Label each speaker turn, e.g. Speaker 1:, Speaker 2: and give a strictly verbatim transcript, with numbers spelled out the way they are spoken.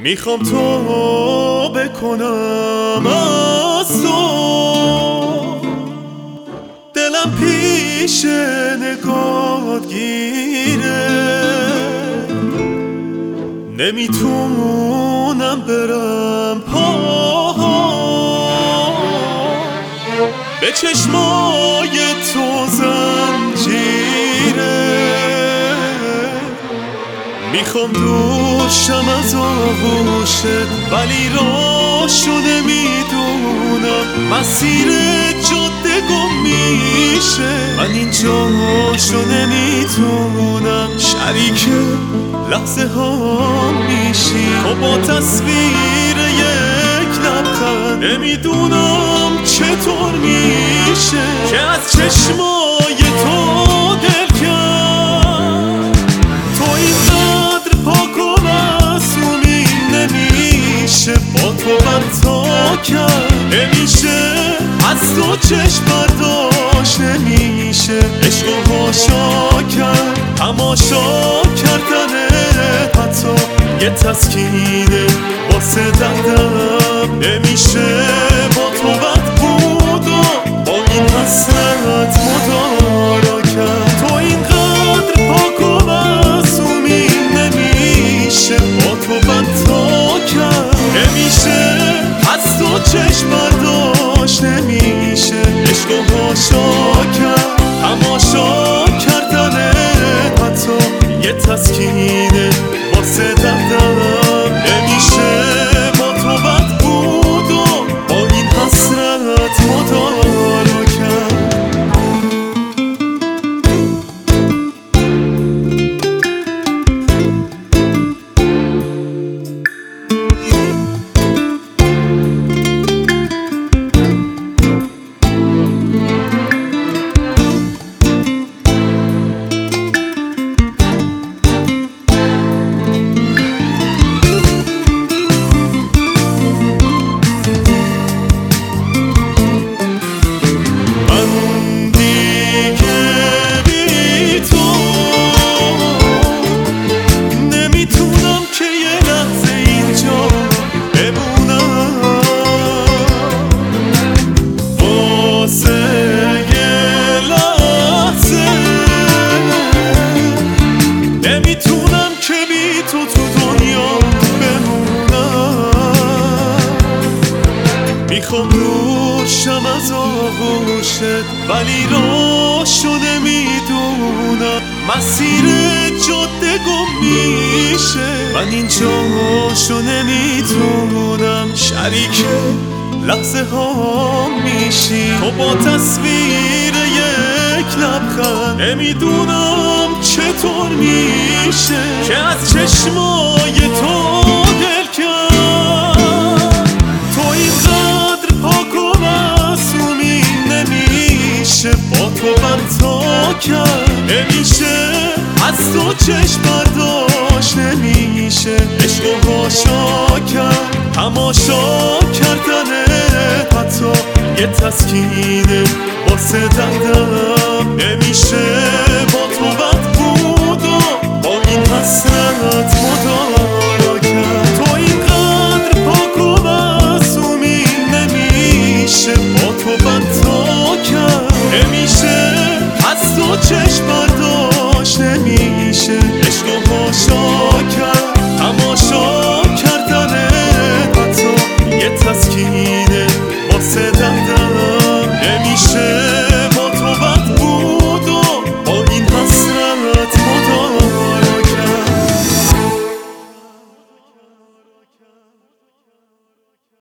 Speaker 1: میخوام تو بکنم از تو، دلم پیش نگات گیره، نمیتونم برم پاها به چشمای تو زنجیره. میخوام دوشم از آغوشت ولی راشو نمیدونم، مسیر جاده گم میشه، من اینجاشو نمیتونم، شریک لحظه ها میشی تو با تصویر یک لبخند، نمیدونم چطور میشه که از چشمای تو دل کرد. تو اینقدر پاک و معصومی، نمیشه با تو برتا کرد، نمیشه از تو چشم برداشت، نمیشه عشق و هاشا کرد، تماشا کردن حتی یه تسکینه واسه دردم، نمیشه با تو بد بود و با این حسرت مدارا کرد. تو اینقدر پاک و معصومی، نمیشه با تو بدتا کرد، نمیشه از تو چشم برداشت، نمیشه عشق و هاشا کرد، تماشا کردن حتی یه تسکینه واسه دردم، نمیشه با تو بد بود و با این حسرت مدارا کرد. میخوام روشم از آغوشت ولی راشو نمیدونم، مسیر جاده گم میشه، من اینجاشو نمیتونم، شریک لحظه ها میشی تو با تصویر یک لبخند، نمیدونم چطور میشه که از چشمای تو دل کرد. تو اینقدر پاک و معصومی، نمیشه با تو برتا کرد، نمیشه از تو چشم برداشت، نمیشه عشق و هاشا کرد، تماشا کردن حتی یه تسکینه واسه دردم، نمیشه با تو